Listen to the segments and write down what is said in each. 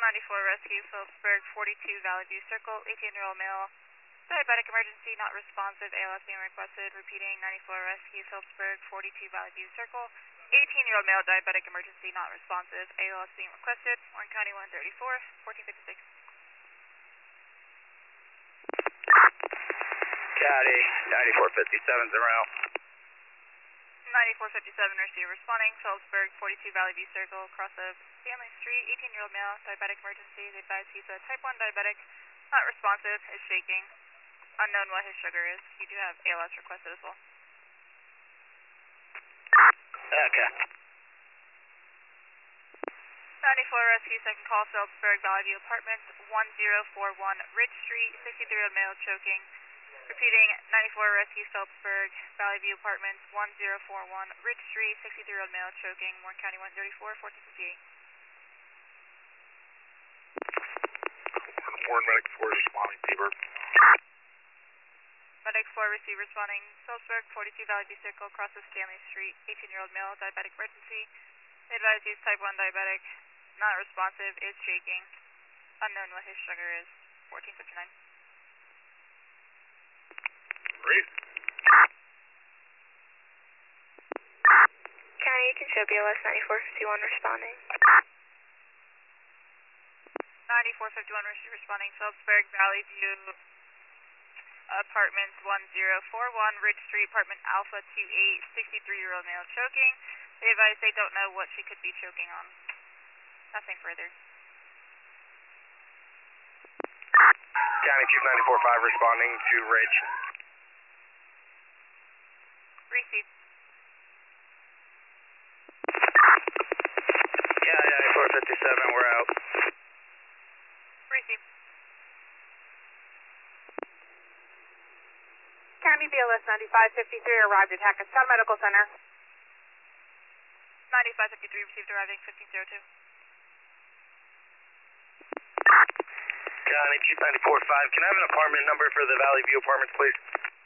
94 Rescue, Phillipsburg, 42 Valley View Circle, 18-year-old male, diabetic emergency, not responsive, ALS being requested. Repeating, 94 Rescue, Phillipsburg, 42 Valley View Circle, 18-year-old male, diabetic emergency, not responsive, ALS being requested. Warren County 134, 1456. County 9457's en route. 9457 Rescue responding, Phillipsburg, 42 Valley View Circle, cross of Stanley Street, 18-year-old male, diabetic emergency. They advise he's a type 1 diabetic, not responsive, is shaking. Unknown what his sugar is. You do have ALS requested as well. Okay. 94 Rescue, second call, Phillipsburg, Valley View Apartments, 1041 Ridge Street, 63-year-old male choking. Repeating, 94 Rescue, Phillipsburg, Valley View Apartments, 1041 Ridge Street, 63-year-old male choking, Warren County 134, 1458. Warren Medic 4 is responding, T-Bird. Medic 4 receive responding, Phillipsburg, 42 Valley View Circle, cross of Stanley Street, 18-year-old male, diabetic emergency. They advise he's type 1 diabetic, not responsive, is shaking. Unknown what his sugar is, 1459. Read. County, you can show BLS 9451 responding. 9451 responding, Phillipsburg, Valley View Apartments, 1041 Ridge Street, Apartment Alpha 28, 63-year-old male choking. They advise they don't know what she could be choking on. Nothing further. County Chief 94.5 responding to Ridge. Receive. County 9457, we're out. Receive. County BLS 9553 arrived at Hackettstown Medical Center. 9553 received arriving 1502. County Chief 94.5, can I have an apartment number for the Valley View Apartments, please?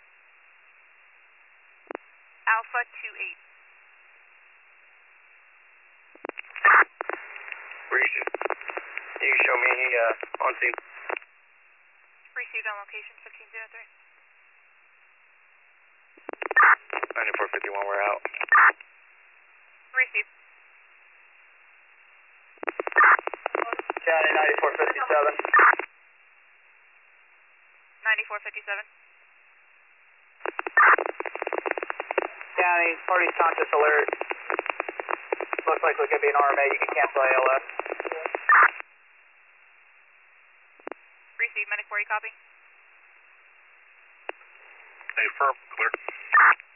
Alpha 28. Received. You can show me on scene. Received on location 1503. 9451, we're out. Received. County 9457. 9457. County, party's conscious alert. Looks like there could be an RMA. You can cancel ALS. Received. Medic 4, you copy? Hey, firm, clear.